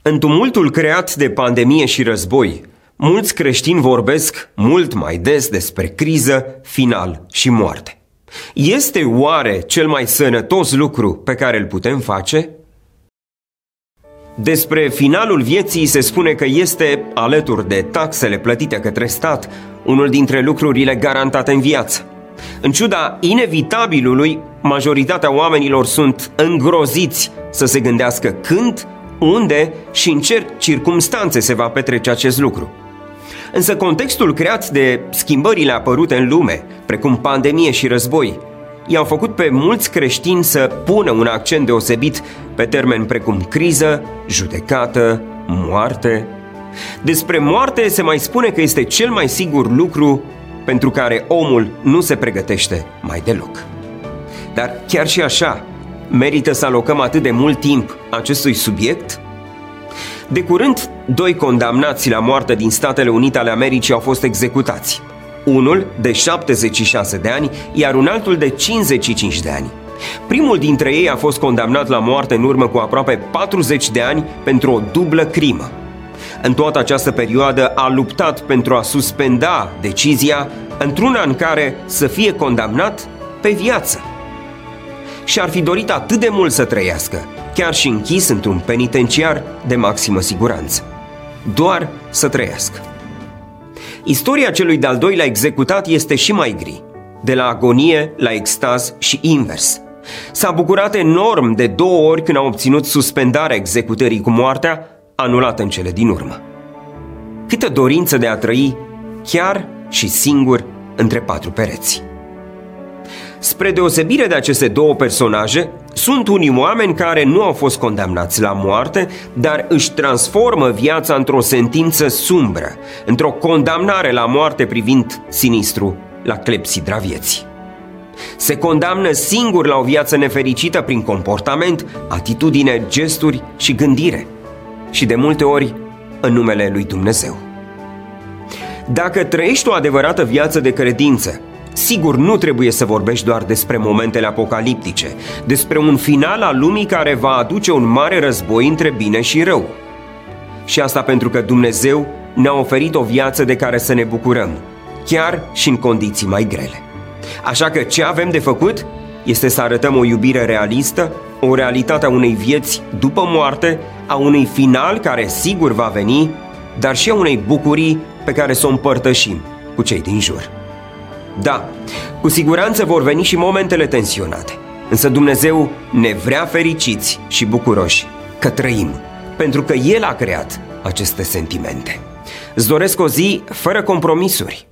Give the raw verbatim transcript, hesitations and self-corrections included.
În tumultul creat de pandemie și război, mulți creștini vorbesc mult mai des despre criză, final și moarte. Este oare cel mai sănătos lucru pe care îl putem face? Despre finalul vieții se spune că este, alături de taxele plătite către stat, unul dintre lucrurile garantate în viață. În ciuda inevitabilului, majoritatea oamenilor sunt îngroziți să se gândească când, unde și în ce circumstanțe se va petrece acest lucru. Însă contextul creat de schimbările apărute în lume, precum pandemie și război, i-au făcut pe mulți creștini să pună un accent deosebit pe termeni precum criză, judecată, moarte. Despre moarte se mai spune că este cel mai sigur lucru pentru care omul nu se pregătește mai deloc. Dar chiar și așa, merită să alocăm atât de mult timp acestui subiect? De curând, doi condamnați la moarte din Statele Unite ale Americii au fost executați. Unul de șaptezeci și șase de ani, iar un altul de cincizeci și cinci de ani. Primul dintre ei a fost condamnat la moarte în urmă cu aproape patruzeci de ani pentru o dublă crimă. În toată această perioadă a luptat pentru a suspenda decizia într-una în care să fie condamnat pe viață. Și-ar fi dorit atât de mult să trăiască, chiar și închis într-un penitenciar de maximă siguranță. Doar să trăiască. Istoria celui de-al doilea executat este și mai gri, de la agonie la extaz și invers. S-a bucurat enorm de două ori când a obținut suspendarea executării cu moartea, anulată în cele din urmă. Câtă dorință de a trăi chiar și singur între patru pereți. Spre deosebire de aceste două personaje, sunt unii oameni care nu au fost condamnați la moarte, dar își transformă viața într-o sentință sumbră, într-o condamnare la moarte privind sinistru la clepsidra vieții. Se condamnă singur la o viață nefericită prin comportament, atitudine, gesturi și gândire. Și de multe ori în numele lui Dumnezeu. Dacă trăiești o adevărată viață de credință, sigur nu trebuie să vorbești doar despre momentele apocaliptice, despre un final al lumii care va aduce un mare război între bine și rău. Și asta pentru că Dumnezeu ne-a oferit o viață de care să ne bucurăm, chiar și în condiții mai grele. Așa că ce avem de făcut este să arătăm o iubire realistă, o realitate a unei vieți după moarte, a unui final care sigur va veni, dar și a unei bucurii pe care să o împărtășim cu cei din jur. Da, cu siguranță vor veni și momentele tensionate, însă Dumnezeu ne vrea fericiți și bucuroși că trăim, pentru că El a creat aceste sentimente. Îți doresc o zi fără compromisuri,